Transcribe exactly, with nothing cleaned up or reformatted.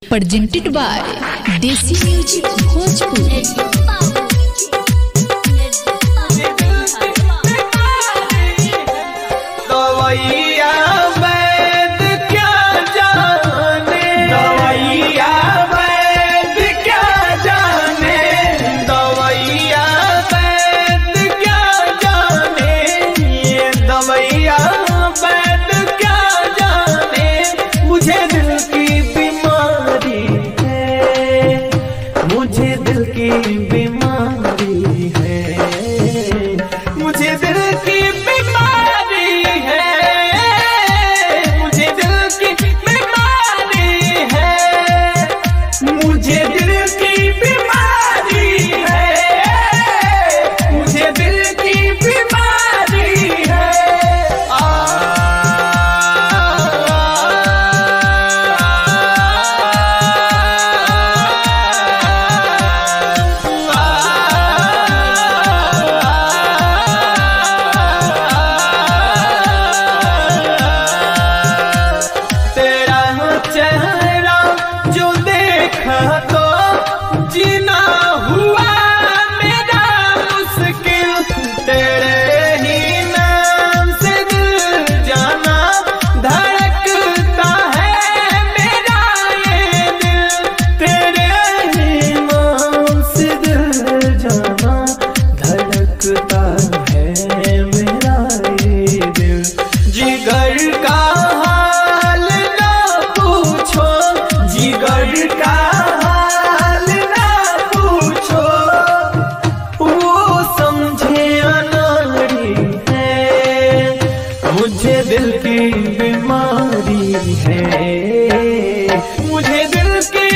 presented by Desi Music Bhojpuri। दवाइया वैद क्या जाने, दवाइया वैद क्या जाने, दवाइया वैद क्या जाने, ये दवाइया वैद क्या जाने। मुझे दिल की बीमारी है, मुझे दिल की बीमारी है, मुझे दिल की बीमारी है, मुझे दिल की बीमारी है, मुझे दिल की बीमारी है, मुझे दिल की बीमारी है। आ, चेहरा जो देखा तो जीना हुआ मेरा मुश्किल, तेरे ही नाम से दिल जाना धड़कता है मेरा ये दिल, तेरे ही नाम से दिल जाना धड़कता है मेरा ये दिल। जिगर का जिगर का हाल ना पूछो, वो समझे अनाड़ी है, मुझे दिल की बीमारी है, मुझे दिल की